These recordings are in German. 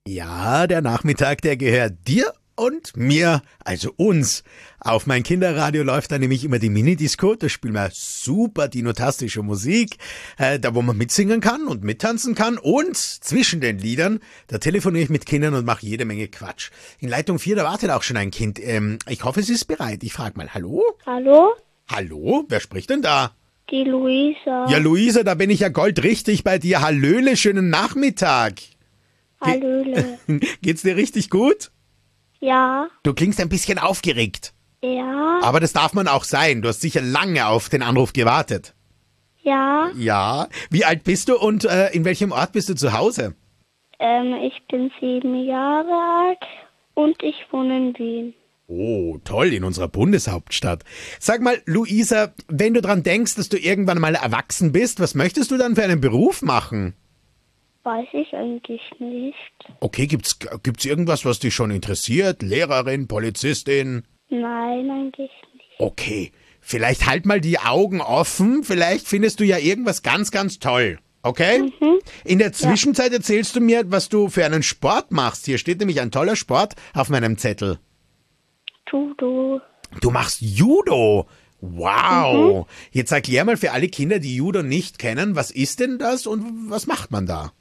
Ja, der Nachmittag, der gehört dir und mir, also uns. Auf mein Kinderradio läuft da nämlich immer die Minidisco, da spielen wir super dinotastische Musik, da wo man mitsingen kann und mittanzen kann. Und zwischen den Liedern, da telefoniere ich mit Kindern und mache jede Menge Quatsch. In Leitung 4, da wartet auch schon ein Kind. Ich hoffe, sie ist bereit. Ich frage mal, hallo? Hallo? Hallo? Wer spricht denn da? Die Luisa. Ja, Luisa, da bin ich ja goldrichtig bei dir. Hallöle, schönen Nachmittag. Hallöle. Geht's dir richtig gut? Ja. Du klingst ein bisschen aufgeregt. Ja. Aber das darf man auch sein. Du hast sicher lange auf den Anruf gewartet. Ja. Ja. Wie alt bist du und in welchem Ort bist du zu Hause? Ich bin 7 Jahre alt und ich wohne in Wien. Oh, toll, in unserer Bundeshauptstadt. Sag mal, Luisa, wenn du dran denkst, dass du irgendwann mal erwachsen bist, was möchtest du dann für einen Beruf machen? Weiß ich eigentlich nicht. Okay, gibt's irgendwas, was dich schon interessiert? Lehrerin, Polizistin? Nein, eigentlich nicht. Okay, vielleicht halt mal die Augen offen, vielleicht findest du ja irgendwas ganz, ganz toll. Okay? In der Zwischenzeit erzählst du mir, was du für einen Sport machst. Hier steht nämlich ein toller Sport auf meinem Zettel. Judo. Du machst Judo? Wow. Jetzt erklär mal für alle Kinder, die Judo nicht kennen, was ist denn das und was macht man da?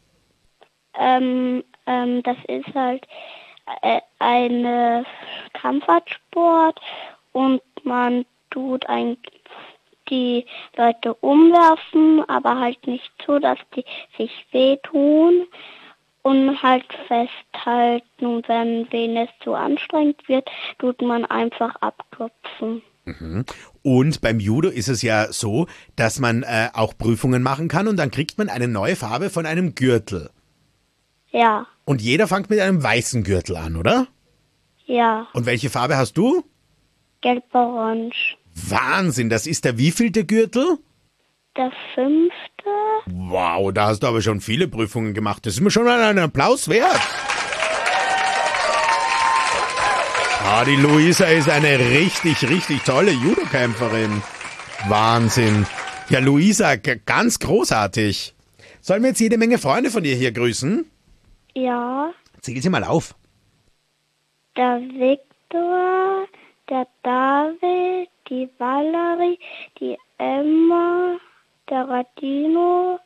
Das ist halt eine Kampfartsport und man tut die Leute umwerfen, aber halt nicht so, dass die sich wehtun und halt festhalten. Und wenn es zu anstrengend wird, tut man einfach abklopfen. Und beim Judo ist es ja so, dass man auch Prüfungen machen kann und dann kriegt man eine neue Farbe von einem Gürtel. Ja, Und jeder fängt mit einem weißen Gürtel an, oder? ja, Und welche Farbe hast du? gelb-orange. Wahnsinn, das ist der wievielte Gürtel? Der 5. Wow, da hast du aber schon viele Prüfungen gemacht. Das ist mir schon einen Applaus wert. Ah, die Luisa ist eine richtig, richtig tolle Judokämpferin. Wahnsinn. Ja, Luisa, ganz großartig. Sollen wir jetzt jede Menge Freunde von dir hier grüßen? Ja, Zähl sie mal auf. der Viktor, der David, die Valerie, die Emma, der Radino,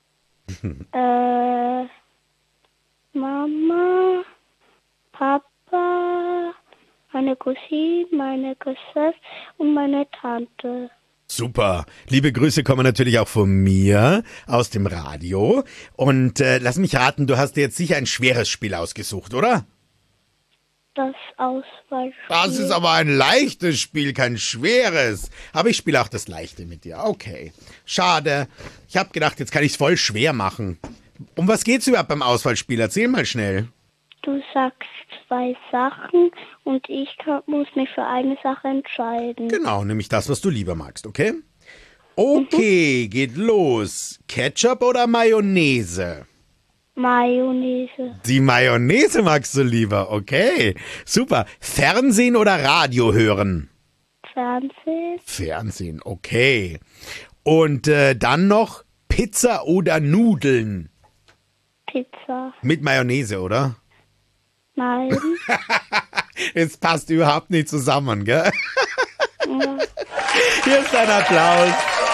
Mama, Papa, meine Cousine, meine Cousine und meine Tante. Super. Liebe Grüße kommen natürlich auch von mir aus dem Radio. Und lass mich raten, du hast dir jetzt sicher ein schweres Spiel ausgesucht, oder? Das Auswahlspiel. Das ist aber ein leichtes Spiel, kein schweres. Aber ich spiele auch das Leichte mit dir. Okay. Schade. Ich habe gedacht, jetzt kann ich es voll schwer machen. Um was geht's überhaupt beim Auswahlspiel? Erzähl mal schnell. Du sagst 2 Sachen und ich muss mich für eine Sache entscheiden. Genau, nämlich das, was du lieber magst, okay? Okay, geht los. Ketchup oder Mayonnaise? Mayonnaise. Die Mayonnaise magst du lieber, okay. Super. Fernsehen oder Radio hören? Fernsehen. Fernsehen, okay. Und dann noch Pizza oder Nudeln? Pizza. Mit Mayonnaise, oder? Nein. Es passt überhaupt nicht zusammen, gell? Ja. Hier ist ein Applaus.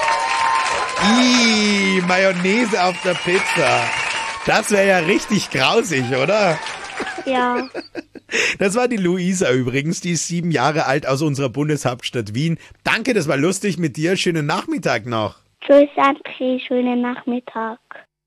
Mayonnaise auf der Pizza. Das wäre ja richtig grausig, oder? Ja. Das war die Luisa übrigens, die ist 7 Jahre alt aus unserer Bundeshauptstadt Wien. Danke, das war lustig mit dir. Schönen Nachmittag noch. Tschüss, André. Schönen Nachmittag.